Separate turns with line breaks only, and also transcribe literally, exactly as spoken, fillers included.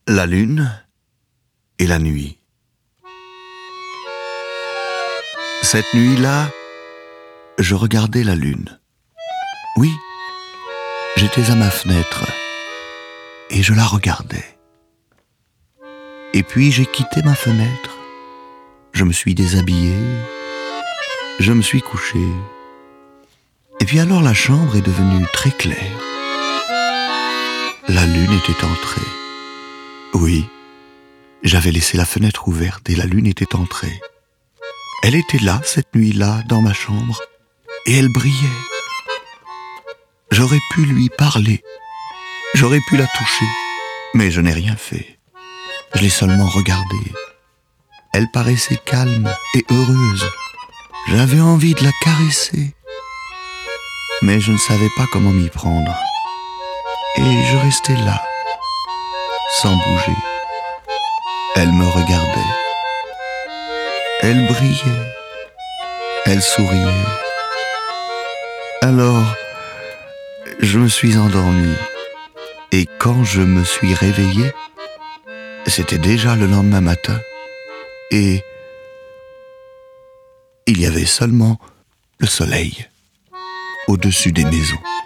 La lune et la nuit. Cette nuit-là, je regardais la lune. Oui, j'étais à ma fenêtre et je la regardais. Et puis j'ai quitté ma fenêtre, je me suis déshabillé, je me suis couché. Et puis alors la chambre est devenue très claire. La lune était entrée. Oui, j'avais laissé la fenêtre ouverte et la lune était entrée. Elle était là, cette nuit-là, dans ma chambre, et elle brillait. J'aurais pu lui parler, j'aurais pu la toucher, mais je n'ai rien fait. Je l'ai seulement regardée. Elle paraissait calme et heureuse. J'avais envie de la caresser, mais je ne savais pas comment m'y prendre. Et je restais là, sans bouger. Elle me regardait. Elle brillait. Elle souriait. Alors, je me suis endormi. Et quand je me suis réveillé, c'était déjà le lendemain matin. Et il y avait seulement le soleil au-dessus des maisons.